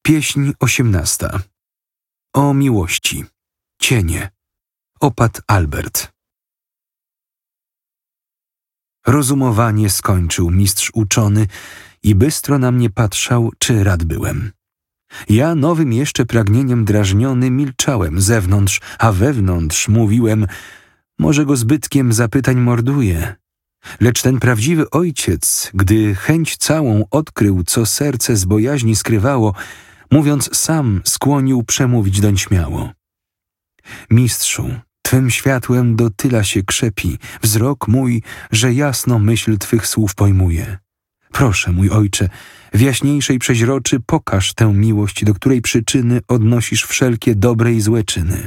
Pieśń 18. O miłości. Cienie. Opat Albert. Rozumowanie skończył mistrz uczony i bystro na mnie patrzał, czy rad byłem. Ja nowym jeszcze pragnieniem drażniony milczałem zewnątrz, a wewnątrz mówiłem, może go zbytkiem zapytań morduje. Lecz ten prawdziwy ojciec, gdy chęć całą odkrył, co serce z bojaźni skrywało, mówiąc sam skłonił przemówić doń śmiało. Mistrzu, twym światłem do tyla się krzepi wzrok mój, że jasno myśl twych słów pojmuje. Proszę, mój ojcze, w jaśniejszej przeźroczy pokaż tę miłość, do której przyczyny odnosisz wszelkie dobre i złe czyny.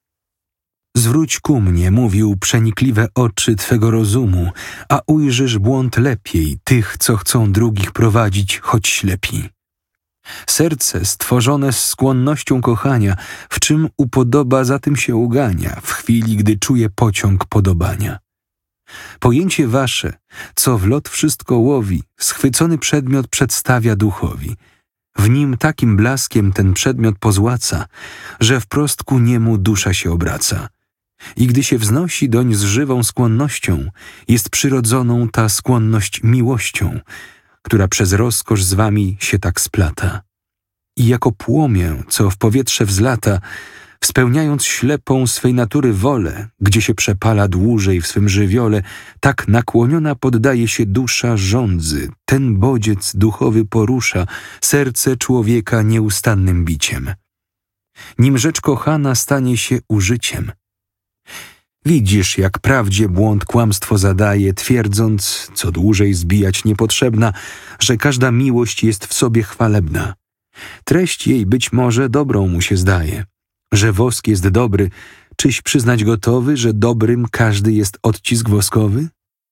Zwróć ku mnie, mówił, przenikliwe oczy twego rozumu, a ujrzysz błąd lepiej tych, co chcą drugich prowadzić, choć ślepi. Serce stworzone z skłonnością kochania, w czym upodoba, za tym się ugania, w chwili, gdy czuje pociąg podobania. Pojęcie wasze, co w lot wszystko łowi, schwycony przedmiot przedstawia duchowi. W nim takim blaskiem ten przedmiot pozłaca, że wprost ku niemu dusza się obraca. I gdy się wznosi doń z żywą skłonnością, jest przyrodzoną ta skłonność miłością, która przez rozkosz z wami się tak splata. I jako płomię, co w powietrze wzlata, spełniając ślepą swej natury wolę, gdzie się przepala dłużej w swym żywiole, tak nakłoniona poddaje się dusza żądzy, ten bodziec duchowy porusza serce człowieka nieustannym biciem. Nim rzecz kochana stanie się użyciem. Widzisz, jak prawdzie błąd kłamstwo zadaje, twierdząc, co dłużej zbijać niepotrzebna, że każda miłość jest w sobie chwalebna. Treść jej być może dobrą mu się zdaje. Że wosk jest dobry, czyś przyznać gotowy, że dobrym każdy jest odcisk woskowy?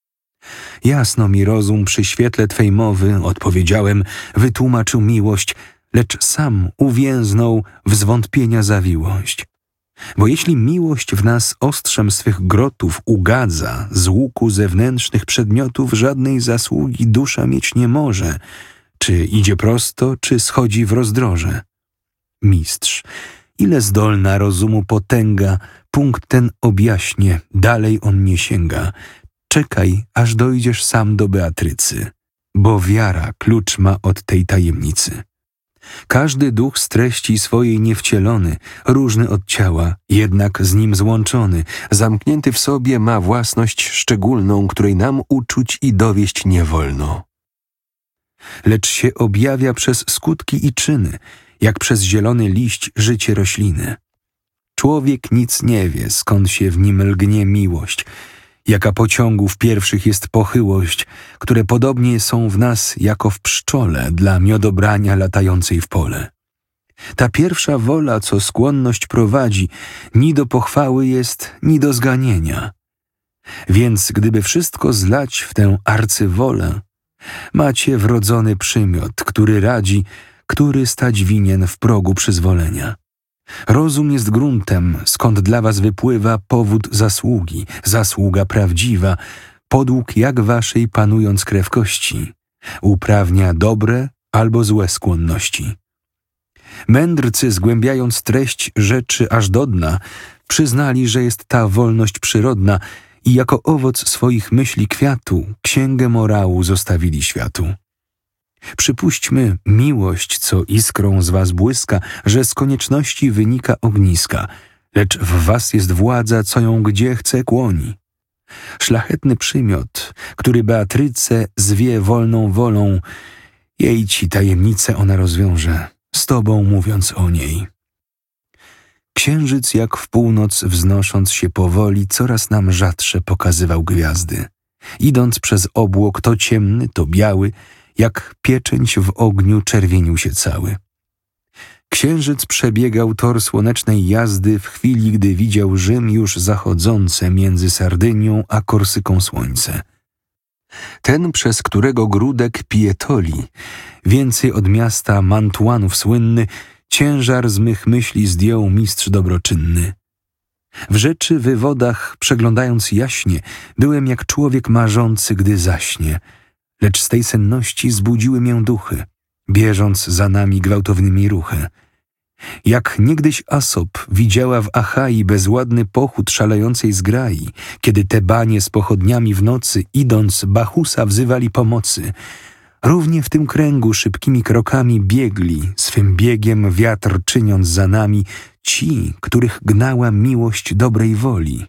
Jasno mi rozum przy świetle twej mowy, odpowiedziałem, wytłumaczył miłość, lecz sam uwięznął w zwątpienia zawiłość. Bo jeśli miłość w nas ostrzem swych grotów ugadza, z łuku zewnętrznych przedmiotów żadnej zasługi dusza mieć nie może, czy idzie prosto, czy schodzi w rozdroże. Mistrz, ile zdolna rozumu potęga, punkt ten objaśnie, dalej on nie sięga. Czekaj, aż dojdziesz sam do Beatrycy, bo wiara klucz ma od tej tajemnicy. Każdy duch z treści swojej niewcielony, różny od ciała, jednak z nim złączony, zamknięty w sobie ma własność szczególną, której nam uczuć i dowieść nie wolno. Lecz się objawia przez skutki i czyny, jak przez zielony liść życie rośliny. Człowiek nic nie wie, skąd się w nim lgnie miłość, jaka pociągów pierwszych jest pochyłość, które podobnie są w nas jako w pszczole dla miodobrania latającej w pole. Ta pierwsza wola, co skłonność prowadzi, ni do pochwały jest, ni do zganienia. Więc gdyby wszystko zlać w tę arcywolę, macie wrodzony przymiot, który radzi, który stać winien w progu przyzwolenia. Rozum jest gruntem, skąd dla was wypływa powód zasługi, zasługa prawdziwa, podług jak waszej panując krew kości, uprawnia dobre albo złe skłonności. Mędrcy, zgłębiając treść rzeczy aż do dna, przyznali, że jest ta wolność przyrodna i jako owoc swoich myśli kwiatu księgę morału zostawili światu. Przypuśćmy miłość, co iskrą z was błyska, że z konieczności wynika ogniska, lecz w was jest władza, co ją gdzie chce kłoni. Szlachetny przymiot, który Beatrycę zwie wolną wolą, jej ci tajemnicę ona rozwiąże, z tobą mówiąc o niej. Księżyc jak w północ wznosząc się powoli, coraz nam rzadsze pokazywał gwiazdy. Idąc przez obłok, to ciemny, to biały, jak pieczęć w ogniu czerwienił się cały. Księżyc przebiegał tor słonecznej jazdy w chwili, gdy widział Rzym już zachodzące między Sardynią a Korsyką słońce. Ten, przez którego grudek Pietoli, więcej od miasta Mantuanów słynny, ciężar z mych myśli zdjął mistrz dobroczynny. W rzeczy wywodach, przeglądając jaśnie, byłem jak człowiek marzący, gdy zaśnie, lecz z tej senności zbudziły mię duchy. bieżąc za nami gwałtownymi ruchy. Jak niegdyś Asop widziała w Achai bezładny pochód szalejącej zgrai, kiedy Tebanie z pochodniami w nocy, idąc, Bachusa wzywali pomocy, równie w tym kręgu szybkimi krokami biegli, swym biegiem wiatr czyniąc za nami, ci, których gnała miłość dobrej woli.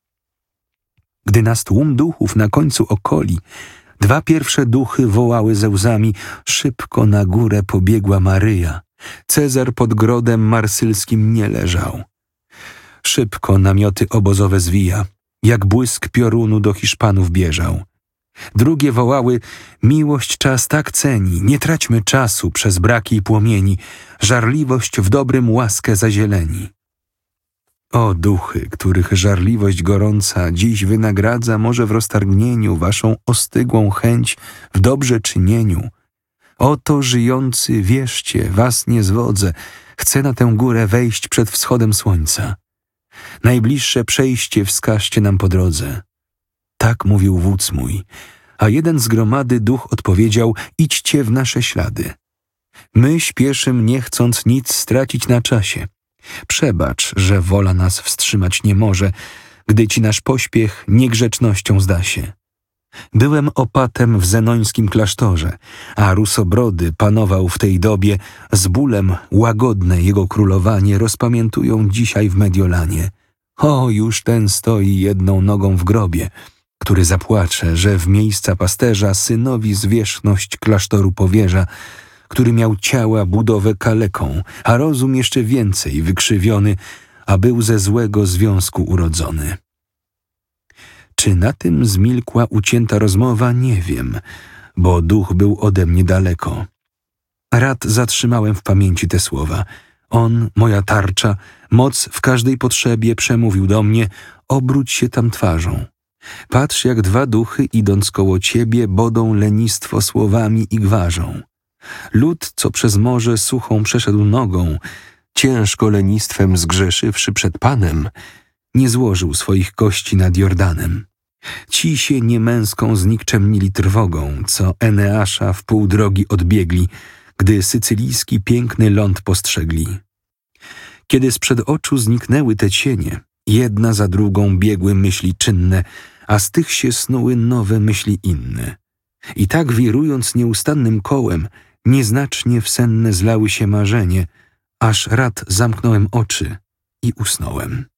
Gdy nas tłum duchów na końcu okoli, 2 pierwsze duchy wołały ze łzami, szybko na górę pobiegła Maryja. Cezar pod grodem marsylskim nie leżał. Szybko namioty obozowe zwija, jak błysk piorunu do Hiszpanów bieżał. Drugie wołały, miłość czas tak ceni, nie traćmy czasu przez braki i płomieni, żarliwość w dobrym łaskę zazieleni. O duchy, których żarliwość gorąca dziś wynagradza może w roztargnieniu waszą ostygłą chęć w dobrze czynieniu. Oto żyjący, wierzcie, was nie zwodzę, chcę na tę górę wejść przed wschodem słońca. Najbliższe przejście wskażcie nam po drodze. Tak mówił wódz mój, a jeden z gromady duch odpowiedział, idźcie w nasze ślady. My śpieszym, nie chcąc nic stracić na czasie. Przebacz, że wola nas wstrzymać nie może, gdy ci nasz pośpiech niegrzecznością zda się. Byłem opatem w zenońskim klasztorze, a Rusobrody panował w tej dobie, z bólem łagodne jego królowanie rozpamiętują dzisiaj w Mediolanie. O, już ten stoi jedną nogą w grobie, który zapłacze, że w miejsca pasterza synowi zwierzchność klasztoru powierza, który miał ciała budowę kaleką, a rozum jeszcze więcej wykrzywiony, a był ze złego związku urodzony. Czy na tym zmilkła ucięta rozmowa, nie wiem, bo duch był ode mnie daleko. Rad zatrzymałem w pamięci te słowa. On, moja tarcza, moc w każdej potrzebie przemówił do mnie, obróć się tam twarzą. Patrz, jak 2 duchy, idąc koło ciebie, bodą lenistwo słowami i gwarzą. Lud, co przez morze suchą przeszedł nogą, ciężko lenistwem zgrzeszywszy przed Panem, nie złożył swoich kości nad Jordanem. Ci się niemęską znikczemnili trwogą, co Eneasza w pół drogi odbiegli, gdy sycylijski piękny ląd postrzegli. Kiedy sprzed oczu zniknęły te cienie, jedna za drugą biegły myśli czynne, a z tych się snuły nowe myśli inne. I tak wirując nieustannym kołem, nieznacznie w senne zlały się marzenie, aż rad zamknąłem oczy i usnąłem.